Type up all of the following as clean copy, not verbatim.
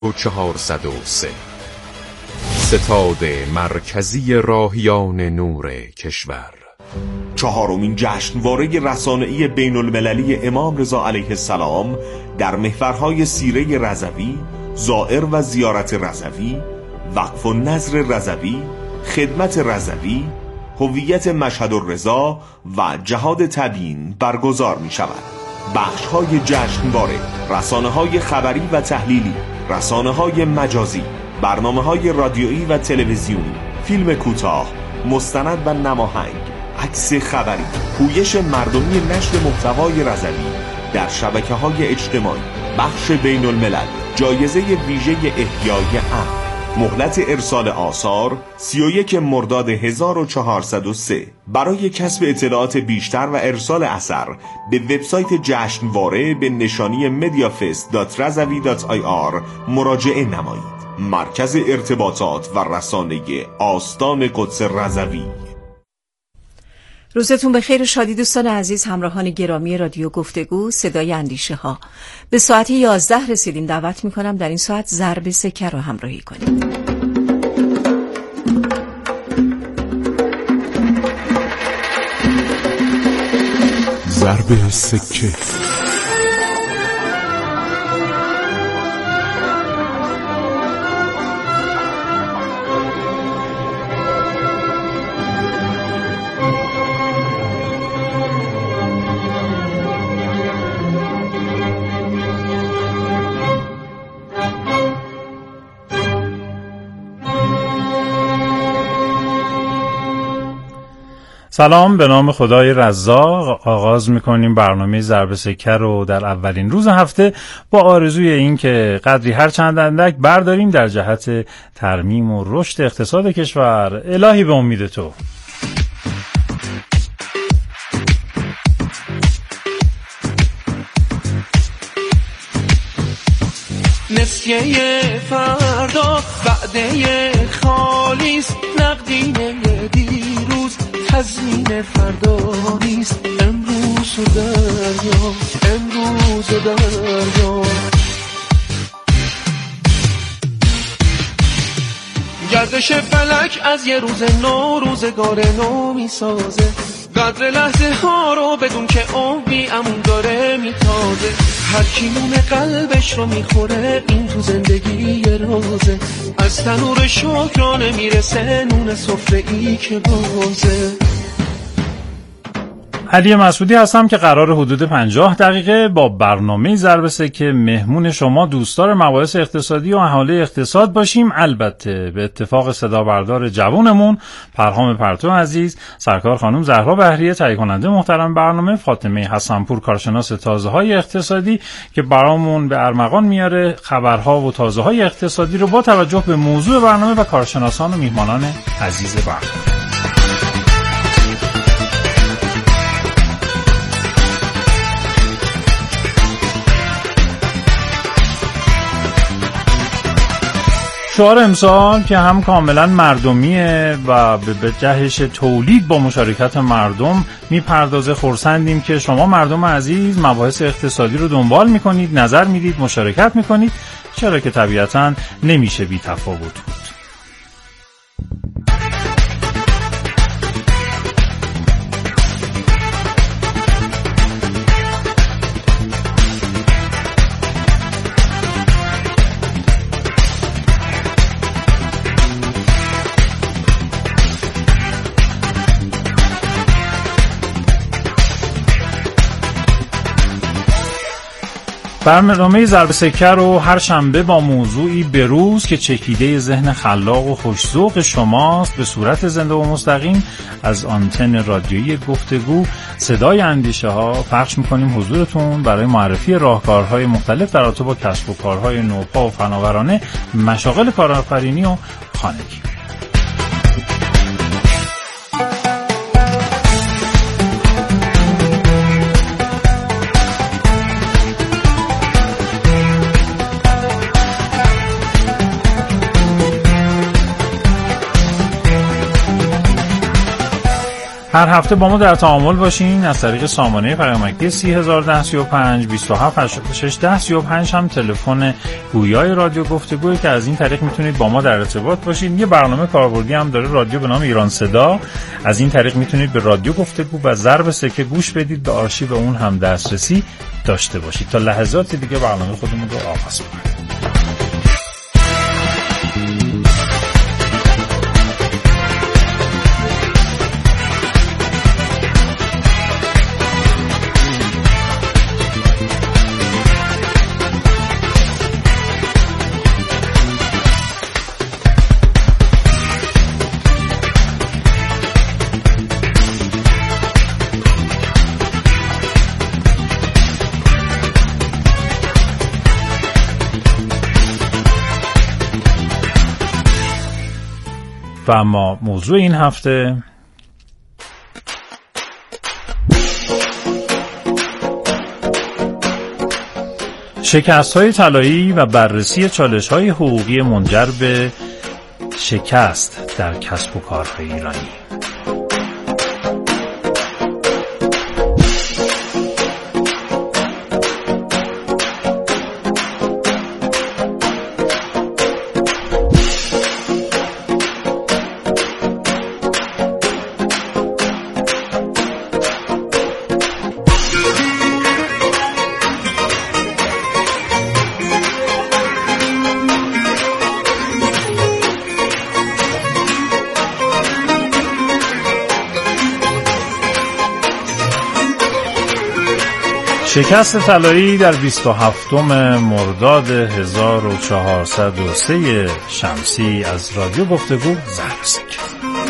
403 ستاد مرکزی راهیان نور کشور. چهارمین جشنواره رسانه‌ای بین المللی امام رضا علیه السلام در محورهای سیره رضوی، زائر و زیارت رضوی، وقف و نظر رضوی، خدمت رضوی، هویت مشهد الرضا و جهاد تبیین برگزار می شود. بخش‌های جشنواره: رسانه‌های خبری و تحلیلی، رسانه‌های مجازی، برنامه‌های رادیویی و تلویزیونی، فیلم کوتاه، مستند و نماهنگ، عکس خبری، پویش مردمی نشر محتوای رضوی در شبکه‌های اجتماعی، بخش بین الملل، جایزه ویژه احیای امن. مهلت ارسال آثار 31 مرداد 1403. برای کسب اطلاعات بیشتر و ارسال اثر به وبسایت جشنواره به نشانی mediafest.razavi.ir مراجعه نمایید. مرکز ارتباطات و رسانه آستان قدس رضوی. روزتون بخیر و شادی دوستان عزیز، همراهان گرامی رادیو گفتگو صدای اندیشه ها. به ساعت 11 رسیدیم. دعوت میکنم در این ساعت ضرب سکه رو همراهی کنیم. ضرب سکه. سلام، به نام خدای رزاق آغاز میکنیم برنامه ضرب سکه رو در اولین روز هفته با آرزوی این که قدری هر چند اندک برداریم در جهت ترمیم و رشد اقتصاد کشور. الهی به امید تو. نسیه فردا وعده خالیست، نقدینه دیروز تضمین فردا نیست. امروز و دریا، امروز و دریا. گردش فلک از یه روز نو روزگار نو میسازه. قدر لحظه ها رو بدون که عمری امون داره میتازه. هر کی نون قلبش رو میخوره این تو زندگی رازه. از تنور شکرانه میرسه نون سفره ای که بازه. علی مسعودی هستم که قرار حدود 50 دقیقه با برنامه ضرب سکه مهمون شما دوستدار مباحث اقتصادی و اهالی اقتصاد باشیم. البته به اتفاق صدا بردار جوانمون پرهام پرتو عزیز، سرکار خانم زهرا بهریه تهیه کننده محترم برنامه، فاطمه حسنپور کارشناس تازه‌های اقتصادی که برامون به ارمغان میاره خبرها و تازه‌های اقتصادی رو با توجه به موضوع برنامه و کارشناسان و میهمانان عزیز برنامه. شعار امسال که هم کاملا مردمیه و به جهش تولید با مشارکت مردم میپردازه. خرسندیم که شما مردم عزیز مباحث اقتصادی رو دنبال میکنید، نظر میدید، مشارکت میکنید، چرا که طبیعتاً نمیشه بی تفاوت بود. برنامه ضرب سکه رو هر شنبه با موضوعی بروز که چکیده ذهن خلاق و خوش‌ذوق شماست به صورت زنده و مستقیم از آنتن رادیویی گفتگو صدای اندیشه ها پخش میکنیم حضورتون برای معرفی راهکارهای مختلف در رابطه با کسب و کارهای نوپا و فناورانه، مشاغل کارآفرینی و خانگی. هر هفته با ما در تعامل باشین از طریق سامانه پیامکی 301035 2786 هم تلفن گویای رادیو گفتگوی که از این طریق میتونید با ما در ارتباط باشین. یه برنامه کاربردی هم داره رادیو به نام ایران صدا، از این طریق میتونید به رادیو گفتگو و ضرب سکه گوش بدید، به آرشیو اون هم دسترسی داشته باشید. تا لحظات دیگه برنامه خودمون رو آغاز کنیم. و اما موضوع این هفته شکست‌های طلایی و بررسی چالش‌های حقوقی منجر به شکست در کسب و کارهای ایرانی. شکست طلایی در 27 مرداد 1403 شمسی از رادیو گفتگو ضرب سکه.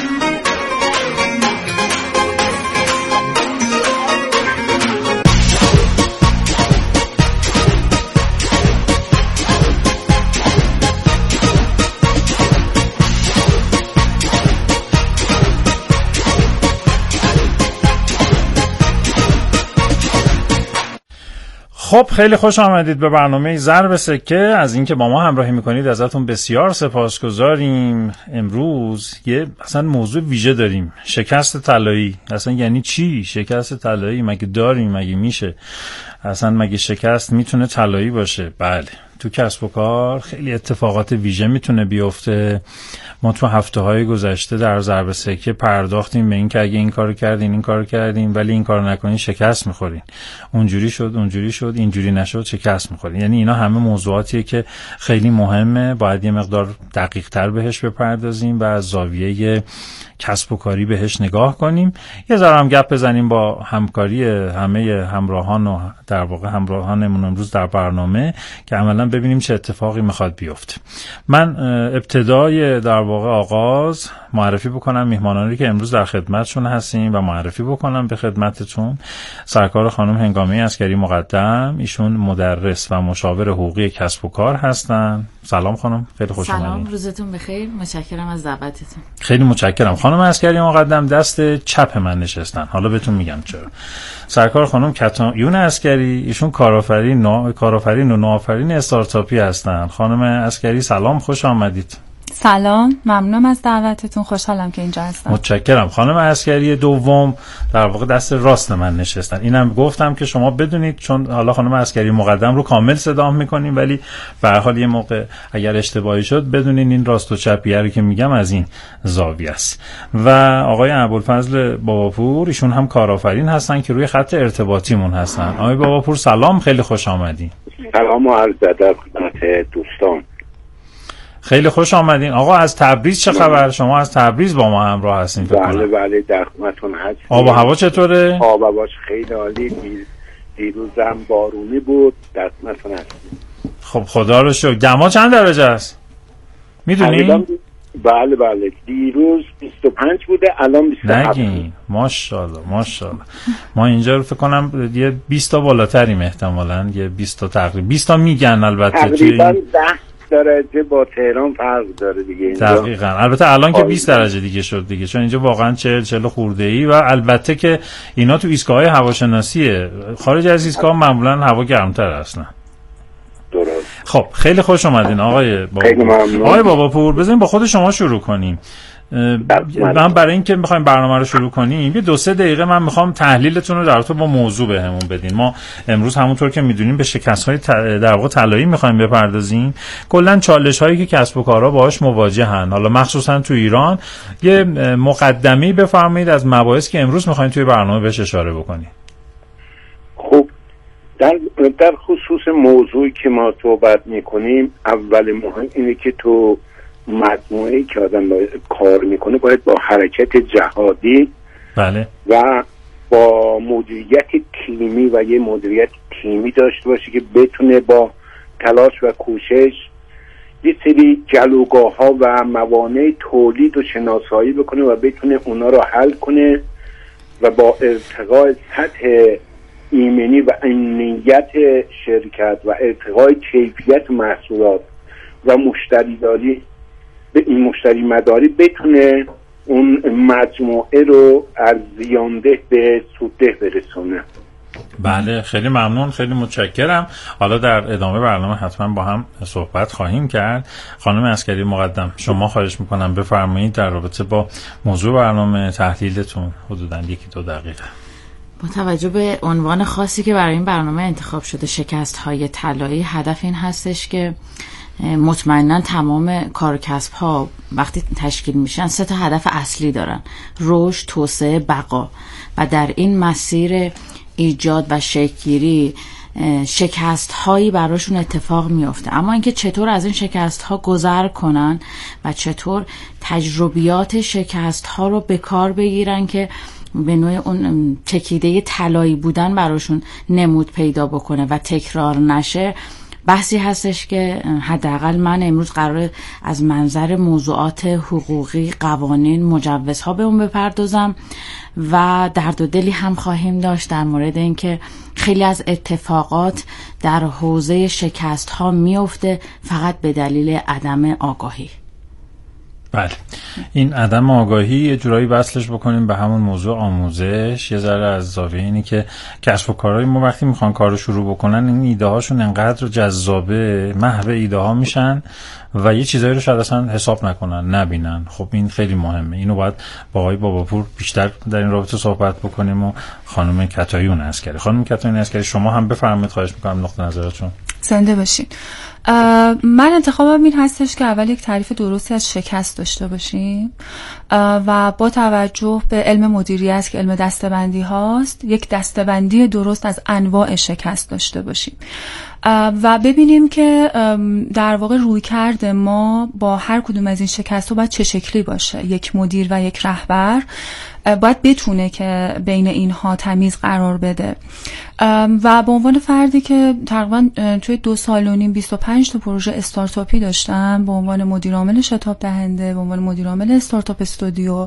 خب خیلی خوش آمدید به برنامه ضرب سکه. از اینکه با ما همراهی میکنید ازتون بسیار سپاسگزاریم. امروز یه اصلا موضوع ویژه داریم، شکست طلایی. اصلا یعنی چی شکست طلایی؟ مگه داریم؟ مگه میشه؟ اصلا مگه شکست میتونه طلایی باشه؟ بله، تو کسب و کار خیلی اتفاقات ویژه میتونه بیفته. ما تو هفته‌های گذشته در ضرب سکه پرداختیم به این که اگه این کارو کردین این کارو کردین ولی این کارو نکنین شکست میخورین، اونجوری شد اینجوری نشد شکست میخورین. یعنی اینا همه موضوعاتیه که خیلی مهمه، باید یه مقدار دقیق تر بهش بپردازیم و از زاویه کسب و کاری بهش نگاه کنیم. یه ذره هم گپ بزنیم با همکاری همه همراهان و در واقع همراهانمون امروز در برنامه که عملاً ببینیم چه اتفاقی میخواد بیفته. من ابتدای در واقع آغاز معرفی بکنم میهمانانی که امروز در خدمتشون هستیم و معرفی بکنم به خدمتتون سرکار خانم هنگامی عسکری مقدم. ایشون مدرس و مشاور حقوقی کسب و کار هستن. سلام خانم، خیلی خوش اومدید. سلام، روزتون بخیر. متشکرم از دعوتتون. خیلی متشکرم. خانم عسکری مقدم دست چپ من نشستن، حالا بهتون میگم چرا. سرکار خانم کتایون عسکری، ایشون کارآفرین و نوآفرین استارتاپی هستن. خانم عسکری سلام، خوش آمدید. سلام، ممنونم از دعوتتون، خوشحالم که اینجا هستم. متشکرم. خانم عسکری دوم در واقع دست راست من نشستن. اینم گفتم که شما بدونید، چون حالا خانم عسکری مقدم رو کامل صدا می‌کنیم ولی به هر حال یه موقع اگر اشتباهی شد بدونین این راست و چپیه رو که میگم از این زاویه است. و آقای ابوالفضل باباپور، ایشون هم کارآفرین هستن که روی خط ارتباطیمون هستن. آقای باباپور سلام، خیلی خوش آمدید. سلام و عرض ادب خدمت دوستان. خیلی خوش آمدین. آقا از تبریز چه خبر؟ شما از تبریز با ما همراه هستین فکر کنم. بله در خدمتتون هستم. آب و هوا چطوره؟ آب و هواش خیلی عالی. دیروز هم بارونی بود. در خدمتتون هستم. خب خدا رو شکر. دما چند درجه است؟ میدونی؟ بله دیروز 25 بوده، الان 27. نگین. ماشاءالله. ما اینجا رو فکر کنم یه 20 تا بالاتریم احتمالاً، یه 20 تا تقریبا 20 تا میگن البته. تقریبا 10 درجه با تهران فرق داره دیگه اینجا. دقیقاً. البته الان که 20 درجه دیگه شد دیگه، چون اینجا واقعا 40 خورده‌ای. و البته که اینا تو ایستگاه‌های هواشناسیه، خارج از ایستگاه معمولاً هوا گرمتر اصلا. درست. خب خیلی خوش اومدین آقای باباپور. آقای باباپور بذاریم با خود شما شروع کنیم. من برای اینکه میخوایم برنامه رو شروع کنیم یه 2-3 دقیقه من میخوام تحلیلتون رو در رابطه با موضوع بهمون بدین. ما امروز همونطور که میدونیم به شکست‌های در واقع طلایی میخوایم بپردازیم. کلا چالش‌هایی که کسب و کارها باهاش مواجهن، حالا مخصوصا تو ایران، یه مقدمه‌ای بفرمایید از مباحثی که امروز میخوایم توی برنامه بهش اشاره بکنیم. خب در خصوص موضوعی که ما صحبت میکنیم، اول مهم اینه که تو مجموعه‌ای که آدم کار میکنه باید با حرکت جهادی بله و با مدیریت تیمی و یه مدیریت تیمی داشته باشه که بتونه با تلاش و کوشش یه سری جلوگاه‌ها و موانع تولید و شناسایی بکنه و بتونه اونا رو حل کنه و با ارتقاء سطح ایمنی و امنیت شرکت و ارتقاء کیفیت محصولات و مشتری مداری بتونه اون مجموعه رو از زیانده به سودده برسونه. بله خیلی ممنون، خیلی متشکرم. حالا در ادامه برنامه حتما با هم صحبت خواهیم کرد. خانم عسکری مقدم، شما خواهش میکنم بفرمایید در رابطه با موضوع برنامه تحلیلتون حدوداً 1-2 دقیقه. با توجه به عنوان خاصی که برای این برنامه انتخاب شده، شکست‌های طلایی، هدف این هستش که مطمئناً تمام کار و کسب ها وقتی تشکیل میشن 3 تا هدف اصلی دارن: رشد، توسعه، بقا. و در این مسیر ایجاد و شکل‌گیری شکست هایی براشون اتفاق میفته، اما اینکه چطور از این شکست ها گذر کنن و چطور تجربیات شکست ها رو به کار بگیرن که به نوع اون چکیده طلایی بودن براشون نمود پیدا بکنه و تکرار نشه، بحثی هستش که حداقل من امروز قراره از منظر موضوعات حقوقی، قوانین، مجوزها به اون بپردازم و درد و دلی هم خواهیم داشت در مورد اینکه خیلی از اتفاقات در حوزه شکست ها میفته فقط به دلیل عدم آگاهی. بله، این عدم آگاهی یه جورایی وصلش بکنیم به همون موضوع آموزش. یه ذره از زاویه اینی که کسب و کارهای ما وقتی میخوان کارو شروع بکنن این ایده هاشون انقدر جذابه، محو ایده ها میشن و یه چیزایی رو شاید اصلا حساب نکنن، نبینن. خب این خیلی مهمه، اینو باید با آقای باباپور بیشتر در این رابطه صحبت بکنیم و خانم کتایون عسکری. خانم کتایون عسکری شما هم بفرمایید، خواهش میکنم نقطه نظرتون. زنده باشین. من انتخابم این هستش که اول یک تعریف درستی از شکست داشته باشیم و با توجه به علم مدیریت که علم دسته‌بندی هاست یک دسته‌بندی درست از انواع شکست داشته باشیم و ببینیم که در واقع رویکرد ما با هر کدوم از این شکست‌ها باید چه شکلی باشه. یک مدیر و یک رهبر باید بتونه که بین اینها تمیز قرار بده و به عنوان فردی که تقریبا توی 2 سال و نیم 25 تا پروژه استارتاپی داشتم به عنوان مدیر عامل شتاب دهنده، به عنوان مدیر عامل استارتاپ استودیو،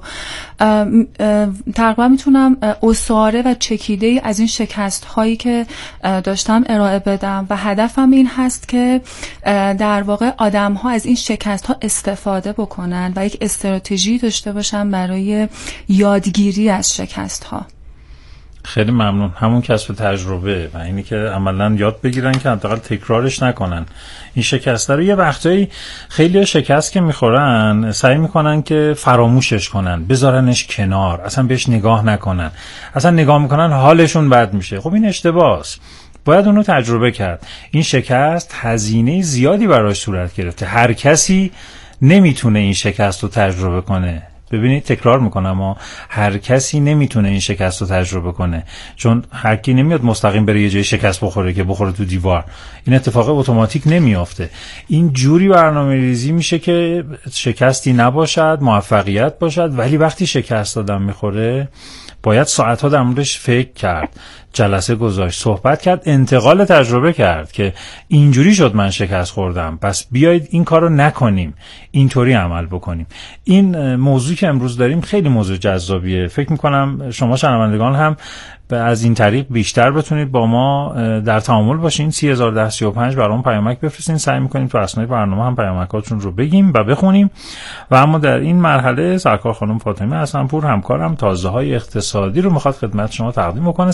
تقریبا میتونم اساره و چکیده از این شکست هایی که داشتم ارائه بدم و هدفم این هست که در واقع آدم ها از این شکست ها استفاده بکنن و یک استراتژی داشته باشن برای یادگیری از شکست ها. خیلی ممنون. همون کسب تجربه و اینی که عملاً یاد بگیرن که حداقل تکرارش نکنن. این شکسته رو یه وقتایی خیلی شکست که میخورن سعی میکنن که فراموشش کنن، بذارنش کنار، اصلا بهش نگاه نکنن، اصلا نگاه میکنن حالشون بد میشه. خب این اشتباهه. باید اونو تجربه کرد. این شکست هزینه زیادی براش صورت گرفته. هر کسی نمیتونه این شکست رو تجربه کنه. ببینید تکرار میکنم، اما هر کسی نمیتونه این شکست رو تجربه کنه، چون هر کی نمیاد مستقیم بره یه جای شکست بخوره که بخوره تو دیوار. این اتفاق اتوماتیک نمیافته. این جوری برنامه‌ریزی میشه که شکستی نباشد، موفقیت باشد، ولی وقتی شکست آدم میخوره باید ساعتها در موردش فکر کرد، جلسه گذاشت، صحبت کرد، انتقال تجربه کرد که اینجوری شد من شکست خوردم، پس بیایید این کارو نکنیم، اینطوری عمل بکنیم. این موضوعی که امروز داریم خیلی موضوع جذابیه. فکر میکنم شما شنوندگان هم از این طریق بیشتر بتونید با ما در تعامل باشین. 301035 برام پیامک بفرستین، سعی میکنیم تو اثنای برنامه هم پیامکاتون رو بگیم و بخونیم. و اما در این مرحله سرکار خانم فاطمه حسن‌پور همکارم تازه‌های اقتصادی رو میخواد خدمت شما تقدیم بکنه. سلام، وقت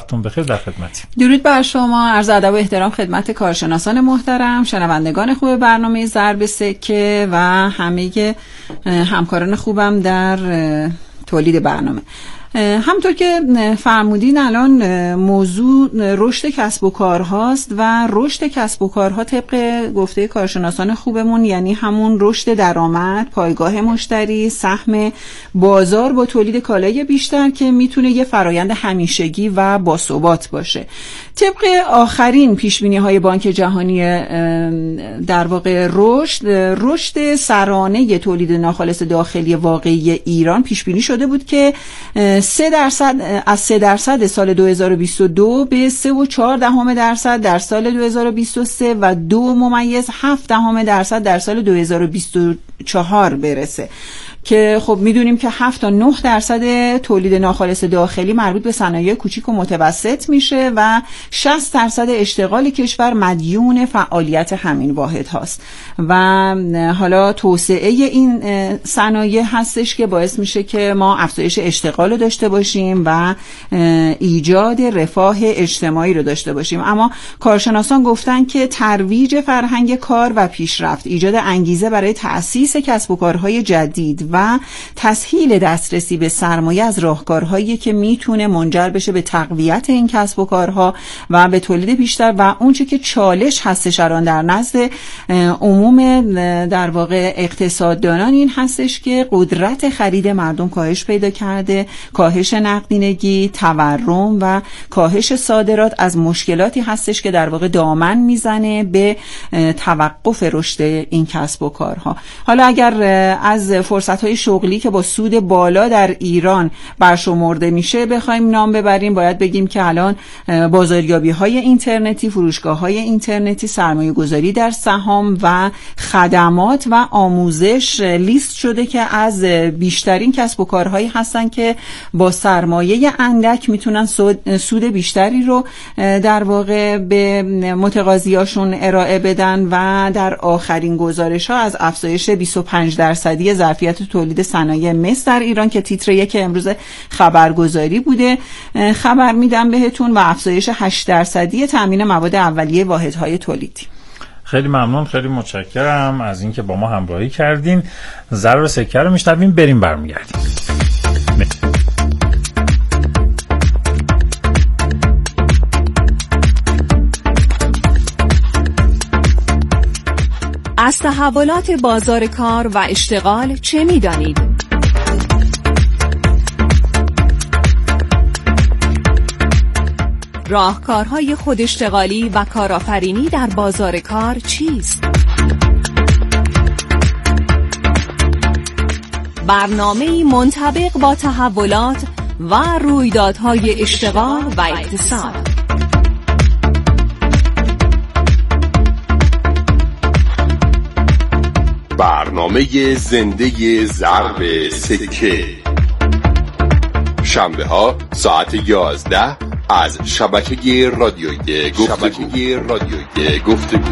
وقتتون بخیر، در خدمتیم. درود بر شما، عرض ادب و احترام خدمت کارشناسان محترم، شنوندگان خوب برنامه ضرب سکه و همه همکاران خوبم در تولید برنامه. همطور که فرمودین الان موضوع رشد کسب و کار هاست و رشد کسب و کارها طبق گفته کارشناسان خوبمون یعنی همون رشد درآمد، پایگاه مشتری، سهم بازار با تولید کالای بیشتر که میتونه یه فرایند همیشگی و باثبات باشه. طبق آخرین پیشبینی‌های بانک جهانی در واقع رشد سرانه تولید ناخالص داخلی واقعی ایران پیشبینی شده بود که 3% از 3% سال 2022 به 3.4% در سال 2023 و 2.7% در سال 2024 برسه که خب میدونیم که 7 تا 9% تولید ناخالص داخلی مربوط به صنایع کوچیک و متوسط میشه و 60% اشتغال کشور مدیون فعالیت همین واحد هاست و حالا توسعه این صنایع هستش که باعث میشه که ما افزایش اشتغال رو داشته باشیم و ایجاد رفاه اجتماعی رو داشته باشیم. اما کارشناسان گفتن که ترویج فرهنگ کار و پیشرفت، ایجاد انگیزه برای تأسیس کسب و کارهای جدید و تسهیل دسترسی به سرمایه از راهکارهایی که میتونه منجر بشه به تقویت این کسب و کارها و به تولید بیشتر و اونچه که چالش هستش الان در نزد عموم در واقع اقتصاددانان این هستش که قدرت خرید مردم کاهش پیدا کرده، کاهش نقدینگی، تورم و کاهش صادرات از مشکلاتی هستش که در واقع دامن میزنه به توقف رشد این کسب و کارها. حالا اگر از فرصت‌های شغلی که با سود بالا در ایران برشمرده میشه بخوایم نام ببریم، باید بگیم که الان بازاریابی‌های اینترنتی، فروشگاه‌های اینترنتی، سرمایه‌گذاری در سهام و خدمات و آموزش لیست شده که از بیشترین کسب و کارهایی هستن که با سرمایه اندک میتونن سود بیشتری رو در واقع به متقاضیاشون ارائه بدن و در آخرین گزارش‌ها از افزایش 25% ظرفیت تولید صنایع مس در ایران که تیتر 1 امروز خبرگزاری بوده خبر میدم بهتون و افزایش 8% تامین مواد اولیه واحدهای تولیدی. خیلی ممنون، خیلی متشکرم از اینکه با ما همراهی کردین. ضرب سکه رو میشنویم، بریم برمیگردیم. از تحولات بازار کار و اشتغال چه می‌دانید؟ راهکارهای خوداشتغالی و کارآفرینی در بازار کار چیست؟ برنامه‌ای منطبق با تحولات و رویدادهای اشتغال و اقتصاد. برنامه زنده ضرب سکه، شنبه ها ساعت 11 از شبکه رادیویی گفتگو.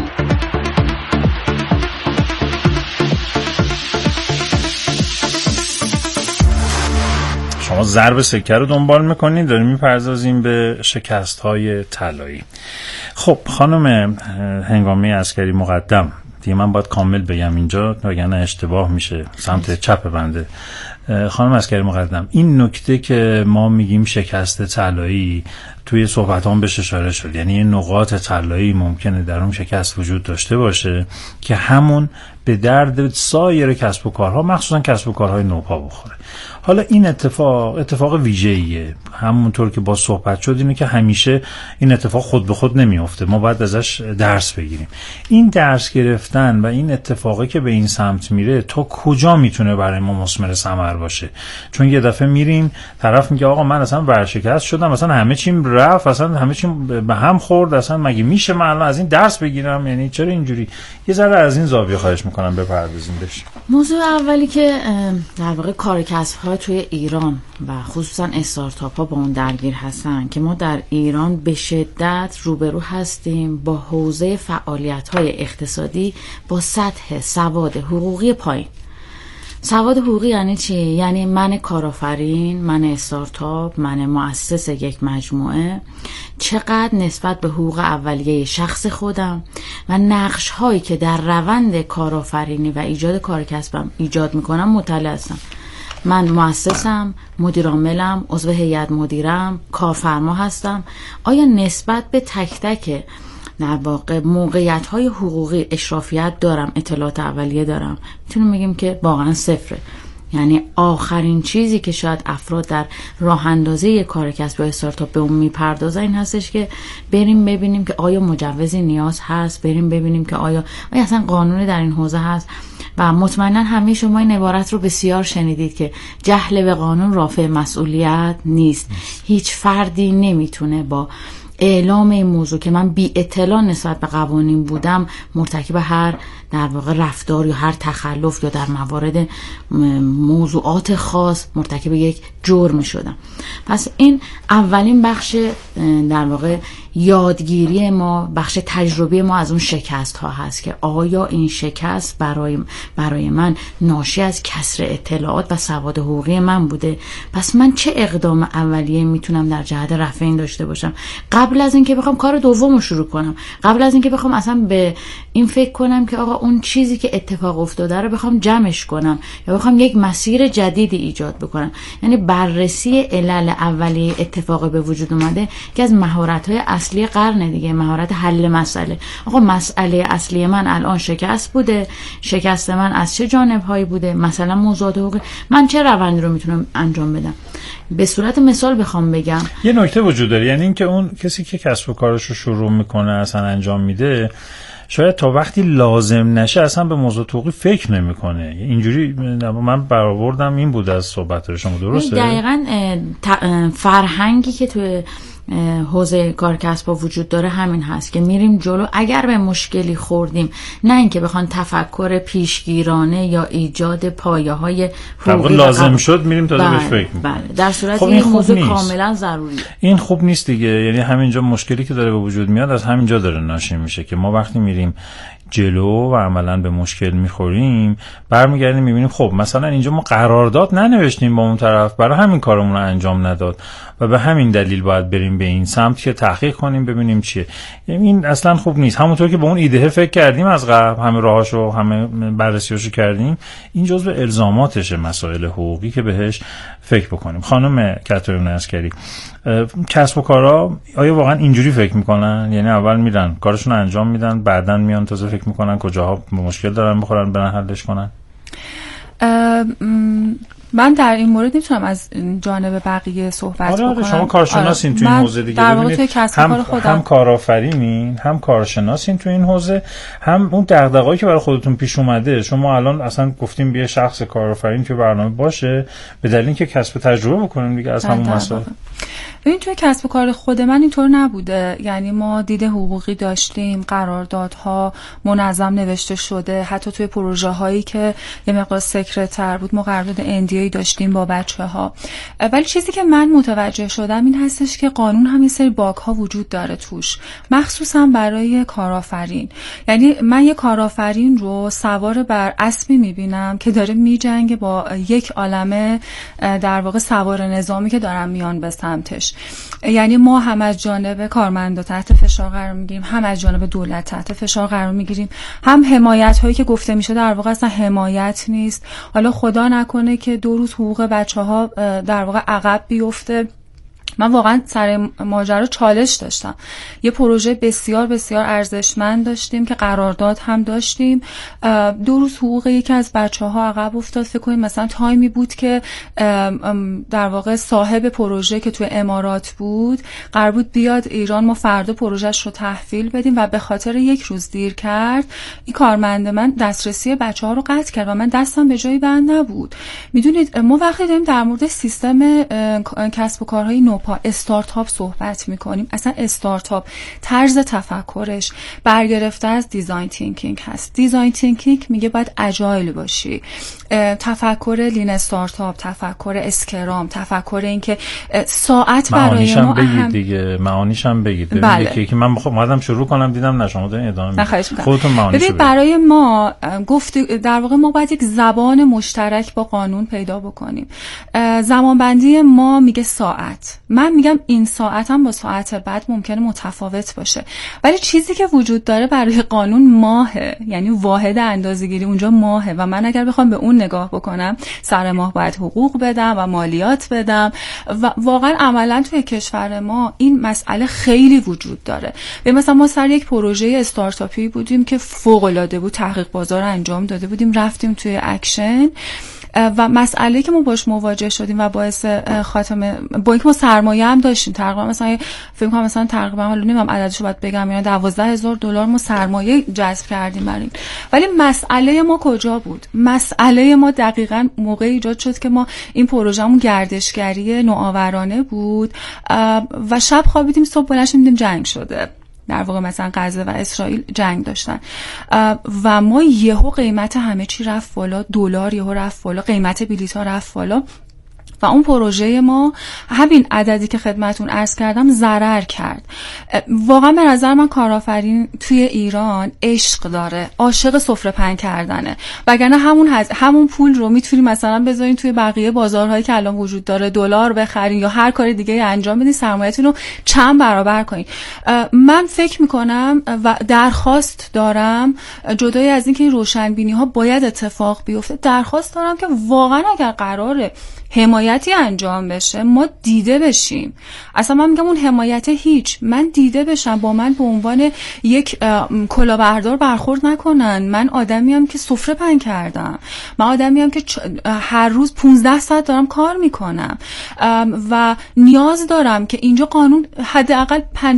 شما ضرب سکه رو دنبال میکنید، داریم میپردازیم به شکست‌های طلایی. خب خانم هنگامی عسکری مقدم، دیگه من باید کامل بگم اینجا وگرنه اشتباه میشه سمت چپ بنده. خانم عسکری مقدم، این نکته که ما میگیم شکست طلایی توی صحبتام بهش اشاره شد، یعنی این نقاط طلایی ممکنه در اون شکست وجود داشته باشه که همون به درد سایر کسب و کارها مخصوصا کسب و کارهای نوپا بخوره. حالا این اتفاق ویژه‌ایه، همونطور که با صحبت شد اینه که همیشه این اتفاق خود به خود نمیافته، ما باید ازش درس بگیریم. این درس گرفتن و این اتفاقی که به این سمت میره تا کجا میتونه برای ما مثمر ثمر باشه؟ چون یه دفعه میریم طرف میگه آقا من اصلا ورشکست شدم، اصلا همه چیم رفت، اصلا همه چیم به هم خورد، اصلا مگه میشه من الان از این درس بگیرم؟ یعنی چرا اینجوری؟ یه ذره از این زاویه خواهش میکنم بپردازیم بهش. موضوع اولی که در واقع کار کسب‌ها توی ایران و خصوصا استارتاپ‌ها با اون درگیر هستن که ما در ایران به شدت روبرو هستیم با حوزه فعالیت‌های اقتصادی با سطح سواد حقوقی پایین سواد حقوقی یعنی چی؟ یعنی من کارآفرین، من استارتاپ، من مؤسس یک مجموعه چقدر نسبت به حقوق اولیه شخص خودم و نقش هایی که در روند کارآفرینی و ایجاد کار کسبم ایجاد میکنم مطلع هستم. من مؤسسم، مدیر عاملم، عضو هیئت مدیرم، کارفرما هستم. آیا نسبت به تک تک در واقع موقعیت‌های حقوقی اشرافیت دارم، اطلاعات اولیه دارم؟ میتونیم بگیم که واقعا صفره. یعنی آخرین چیزی که شاید افراد در راه اندازی کار کسب و استارتاپ به اون میپردازن این هستش که بریم ببینیم که آیا مجوزی نیاز هست، بریم ببینیم که آیا اصلا قانونی در این حوزه هست. و مطمئنا همه شما این عبارت رو بسیار شنیدید که جهل به قانون رافع مسئولیت نیست. هیچ فردی نمیتونه با اعلام این موضوع که من بی اطلاع نسبت به قوانین بودم مرتکب هر در واقع رفتار یا هر تخلف یا در موارد موضوعات خاص مرتکب یک جرم شدم. پس این اولین بخش در واقع یادگیری ما، بخش تجربی ما از اون شکست ها هست که آیا این شکست برای من ناشی از کسر اطلاعات و سواد حقوقی من بوده؟ پس من چه اقدام اولیه میتونم در جهت رفع این داشته باشم قبل از اینکه بخوام کار دومو شروع کنم، قبل از اینکه بخوام اصلا به این فکر کنم که آقا اون چیزی که اتفاق افتاده رو بخوام جمعش کنم یا بخوام یک مسیر جدیدی ایجاد بکنم. یعنی بررسی علل اولیه اتفاق به وجود اومده که از مهارت‌های اصلی قرن دیگه، مهارت حل مسئله. آقا مسئله اصلی من الان شکست بوده، شکست من از چه جانب‌هایی بوده؟ مثلا موضوعات حقوقی، من چه روندی رو میتونم انجام بدم؟ به صورت مثال بخوام بگم، یه نکته وجود داره، یعنی اینکه اون کسی که کسب و کارش رو شروع میکنه اصلا انجام میده شاید تا وقتی لازم نشه اصلا به موضوع حقوقی فکر نمیکنه. اینجوری من برآوردم این بود از صحبت شما، درسته؟ دقیقاً فرهنگی که تو حوزه کار کسب وجود داره همین هست که میریم جلو اگر به مشکلی خوردیم، نه اینکه بخوان تفکر پیشگیرانه یا ایجاد پایه‌های حقوقی لازم شد میریم تازه بهش فکر می‌کنیم. بله، در صورتی این موضوع کاملا ضروریه. این خوب نیست دیگه. یعنی همینجا مشکلی که داره به وجود میاد از همینجا داره ناشی میشه که ما وقتی میریم جلو و عملاً به مشکل میخوریم برمیگردیم میبینیم خب مثلا اینجا ما قرارداد ننوشتیم با اون طرف، برای همین کارمون رو انجام نداد و به همین دلیل باید بریم به این سمت که تحقیق کنیم ببینیم چیه. یعنی این اصلا خوب نیست. همونطور که به اون ایده فکر کردیم از قبل، همه راهاشو همه بررسیاشو کردیم، این جزء الزاماتشه مسائل حقوقی که بهش فکر بکنیم. خانم کاترین عسکری، کسب و کارا آیا واقعا اینجوری فکر میکنن؟ یعنی اول میرن کارشون رو انجام میدن بعدن میان تازه فکر میکنن کجاها مشکل دارن بخورن برن حلش کنن؟ من در این مورد نمیتونم از جانب بقیه صحبت بکنم. شما کارشناسین تو این حوزه دیگه، در واقع کسب کار خودم هم کارآفرینین، هم کارشناسین تو این حوزه، هم اون دغدغه‌ای که برای خودتون پیش اومده. شما الان اصلا گفتیم بیا شخص کارآفرین تو برنامه باشه به دلیل اینکه کسب تجربه بکنیم دیگه از همون مسائل. این توی کسب و کار خود من اینطور نبوده. یعنی ما دید حقوقی داشتیم، قراردادها منظم نوشته شده، حتی توی پروژه هایی که یه مقدار سکرتر بود ما قرارداد NDA داشتیم با بچه‌ها. ولی چیزی که من متوجه شدم این هستش که قانون هم یه سری باگ ها وجود داره توش، مخصوصا برای کارآفرین. یعنی من یه کارآفرین رو سوار بر اسبی میبینم که داره میجنگه با یک عالمه در واقع سوار نظامی که دارن میان به سمتش. یعنی ما هم از جانب کارمندا تحت فشار قرار میگیریم، هم از جانب دولت تحت فشار قرار میگیریم، هم حمایت هایی که گفته میشه در واقع اصلا حمایت نیست. حالا خدا نکنه که 2 روز حقوق بچه‌ها در واقع عقب بیفته. من واقعا سر ماجرا چالش داشتم. یه پروژه بسیار بسیار ارزشمند داشتیم که قرارداد هم داشتیم. 2 روز حقوق یکی از بچه‌ها عقب افتاد. فکر کنیم مثلا تایمی بود که در واقع صاحب پروژه که توی امارات بود قرار بود بیاد ایران، ما فردا پروژهش رو تحویل بدیم و به خاطر 1 روز دیر کرد این کارمند من دسترسی بچه‌ها رو قطع کرد و من دستم به جایی بند نبود. میدونید ما وقتی داریم در مورد سیستم کسب و کارهای نو استارتاپ صحبت میکنیم، اصلا استارتاپ طرز تفکرش برگرفته از دیزاین تینکینگ هست. دیزاین تینکینگ میگه باید اجایل باشی. تفکر لین استارتاپ، تفکر اسکرام، تفکر این که ساعت برای ما بگید دیگه، معانیش هم بگید. ببینید که من اومدم شروع کنم دیدم نه شما دارین ادامه میدید. خودتون معانیشو بگید. برای ما در واقع ما باید یک زبان مشترک با قانون پیدا بکنیم. زمانبندی ما میگه ساعت، من میگم این ساعت هم با ساعت بعد ممکنه متفاوت باشه، ولی چیزی که وجود داره برای قانون ماهه، یعنی واحد اندازه‌گیری اونجا ماهه و من اگر بخوام به اون نگاه بکنم سر ماه باید حقوق بدم و مالیات بدم و واقعا عملا توی کشور ما این مسئله خیلی وجود داره. مثلا ما سر یک پروژه استارتاپی بودیم که فوق‌العاده بود، تحقیق بازار انجام داده بودیم، رفتیم توی اکشن و مسئله که ما باش مواجه شدیم و باعث خاتمه با اینکه ما سرمایه هم داشتیم، تقریبا مثلا فکر کنم مثلا تقریبا حالا نمیدونم عددشو باید بگم یا $12,000 ما سرمایه جذب کردیم برای این، ولی مسئله ما کجا بود؟ مسئله ما دقیقاً موقع ایجاد شد که ما این پروژه‌مون گردشگری نوآورانه بود و شب خوابیدیم صبح بلند شدیم جنگ شده. در واقع مثلا غزه و اسرائیل جنگ داشتن و ما یهو قیمت همه چی رفت بالا، دلار یهو رفت بالا، قیمت بلیط‌ها رفت بالا و اون پروژه ما همین عددی که خدمتون عرض کردم ضرر کرد. واقعا به نظر من کارآفرین توی ایران عشق داره، عاشق سفره پهن کردنه، وگرنه همون پول رو میتونی مثلا بذارین توی بقیه بازارهایی که الان وجود داره، دلار بخرین یا هر کار دیگه انجام بدین، سرمایه‌تون رو چند برابر کنین. من فکر میکنم و درخواست دارم، جدای از اینکه این روشنبینی‌ها باید اتفاق بیفته، درخواست دارم که واقعا اگر قراره حمایتی انجام بشه ما دیده بشیم. اصلا من میگم اون حمایت من دیده بشم، با من به عنوان یک کلاهبردار برخورد نکنن. من آدمیم که سفره پهن کردم، من آدمیم که هر روز 15 ساعت دارم کار میکنم و نیاز دارم که اینجا قانون حداقل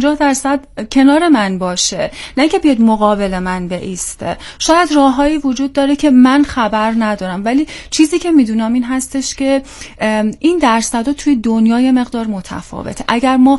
50% کنار من باشه، نه که بیاد مقابل من بایسته. شاید راههایی وجود داره که من خبر ندارم، ولی چیزی که میدونم این هستش که این درصدها توی دنیای مقدار متفاوته. اگر ما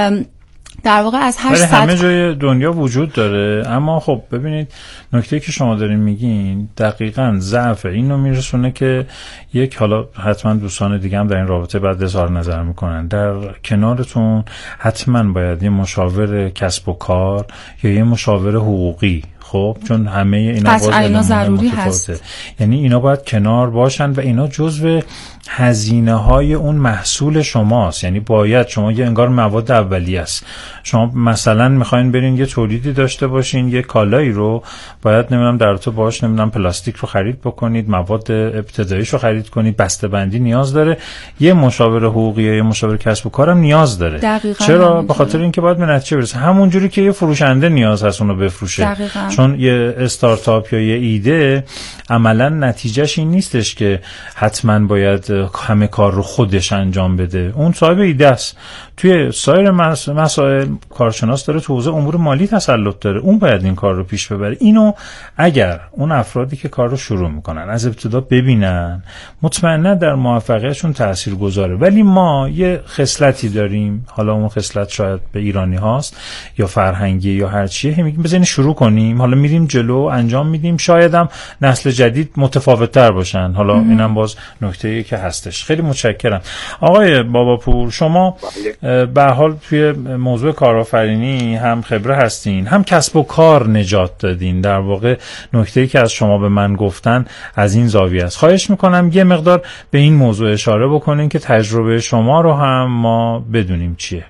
در واقع از 800 همه جای دنیا وجود داره، اما خب ببینید نکته‌ای که شما دارین میگین دقیقاً ضعف اینو میرسونه که یک، حالا حتما دوستان دیگه هم در این رابطه بعد اظهار نظر میکنن، در کنارتون حتما باید یه مشاور کسب و کار یا یه مشاور حقوقی، خب چون همه اینا اینا ضروری هست، یعنی اینا باید کنار باشن و اینا جزو هزینه های اون محصول شماست. یعنی باید شما یه انگار مواد اولیه است، شما مثلا میخواین برین یه تولیدی داشته باشین، یه کالایی رو باید نمیدونم در تو باش نمیدونم پلاستیک رو خرید بکنید، مواد ابتداییش رو خرید کنید، بسته‌بندی نیاز داره، یه مشاور حقوقی یا یه مشاور کسب و کارم نیاز داره. چرا؟ به خاطر اینکه باید به نتیجه برسه، همونجوری که یه فروشنده نیاز هست اونو بفروشه. دقیقاً. چون یه استارتاپ یا یه ایده عملا نتیجهش این نیستش که حتما باید همه کار رو خودش انجام بده، اون صاحب ایده است. توی سایر مسائل کارشناس داره، تو حوزه امور مالی تسلط داره، اون باید این کار رو پیش ببره. اینو اگر اون افرادی که کار رو شروع میکنن از ابتدا ببینن، مطمئنا در موفقیتشون تأثیر گذاره. ولی ما یه خصلتی داریم، حالا اون خصلت شاید به ایرانی هاست یا فرهنگی یا هر چیه، میگیم بزنین شروع کنیم، حالا میریم جلو انجام میدیم، شاید هم نسل جدید متفاوت تر باشن. حالا اینم باز نکته‌ای که هستش. خیلی متشکرم آقای باباپور، شما به حال توی موضوع کارآفرینی هم خبره هستین، هم کسب و کار نجات دادین. در واقع نکته‌ای که از شما به من گفتن از این زاویه است. خواهش میکنم یه مقدار به این موضوع اشاره بکنین که تجربه شما رو هم ما بدونیم چیه.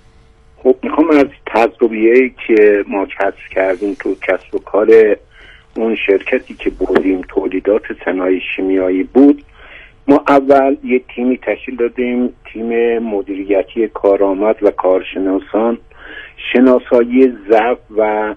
خب میخوام از تجربه‌ای که ما کسب کردیم تو کسب و کار اون شرکتی که بودیم، تولیدات صنایع شیمیایی بود، ما اول یه تیمی تشکیل دادیم، تیم مدیریتی کارآمد و کارشناسان، شناسایی ضعف و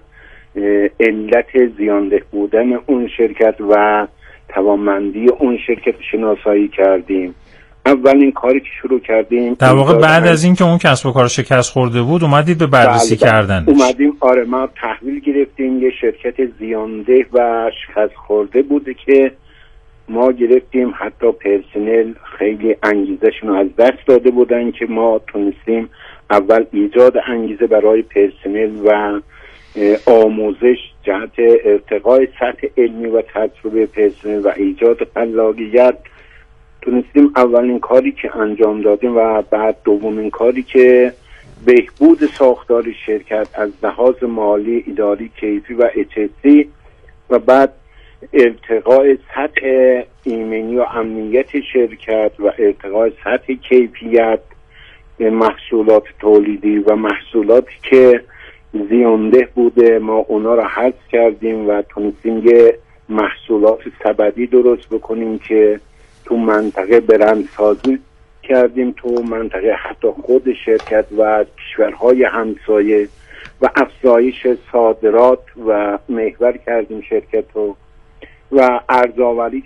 علت زیانده بودن اون شرکت و توانمندی اون شرکت شناسایی کردیم. اولین کاری که شروع کردیم در واقع بعد از این که اون کسب و کار شکست خورده بود اومدید به بررسی کردن. اومدیم ما تحویل گرفتیم یه شرکت زیانده و شکست خورده بوده که ما گرفتیم، حتی پرسنل خیلی انگیزشون رو از دست داده بودن که ما تونستیم اول ایجاد انگیزه برای پرسنل و آموزش جهت ارتقای سطح علمی و تجربه پرسنل و ایجاد خلاقیت تونستیم اولین کاری که انجام دادیم و بعد دومین کاری که بهبود ساختار شرکت از لحاظ مالی، اداری، کیفی و HSE و بعد ارتقای سطح ایمنی و امنیت شرکت و ارتقای سطح کیفیت محصولات تولیدی و محصولاتی که زیانده بوده ما اونا رو حذف کردیم و تونستیم یه محصولات سبدی درست بکنیم که تو منطقه برندسازی کردیم، تو منطقه حتی خود شرکت و کشورهای همسایه و افزایش صادرات و محور کردیم شرکت رو و ارزآوری